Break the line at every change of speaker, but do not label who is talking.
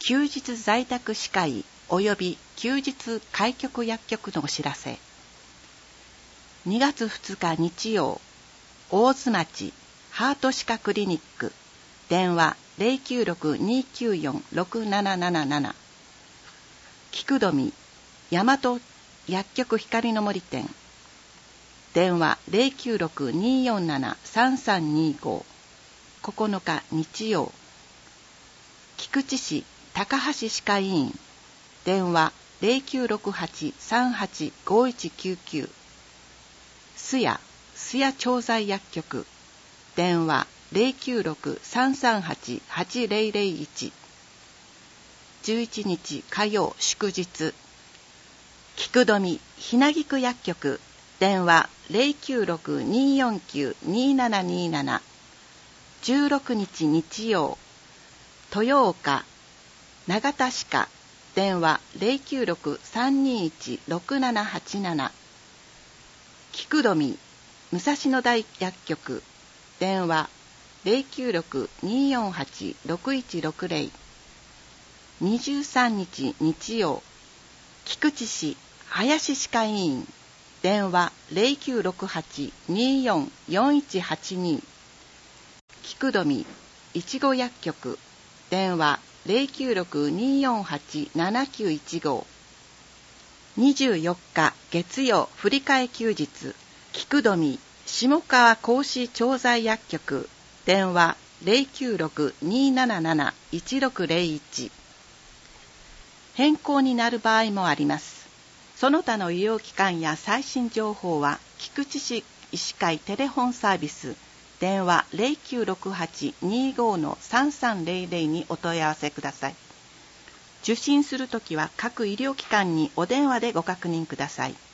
休日在宅歯科医及び休日開局薬局のお知らせ。2月2日日曜、大津町ハート歯科クリニック、電話 096-294-6777。菊富大和薬局光の森店、電話 096-247-3325。9日日曜、菊池市高橋歯科医院、電話 0968-385199。須谷調剤薬局、電話 096-338-8001。11日火曜祝日、菊富ひなぎく薬局、電話 096-249-2727。16日日曜、豊岡長田歯科、電話 096-321-6787。菊富武蔵野台薬局、電話 096-248-6160。23日日曜、菊池市林歯科医院、電話 0968-24-4182。菊富いちご薬局、電話 096-248-7915。24日月曜振り替え休日、菊富下川甲子調剤薬局、電話 096-277-1601。変更になる場合もあります。その他の医療機関や最新情報は菊池市医師会テレフォンサービス、電話 0968-25-3300 にお問い合わせください。受診するときは各医療機関にお電話でご確認ください。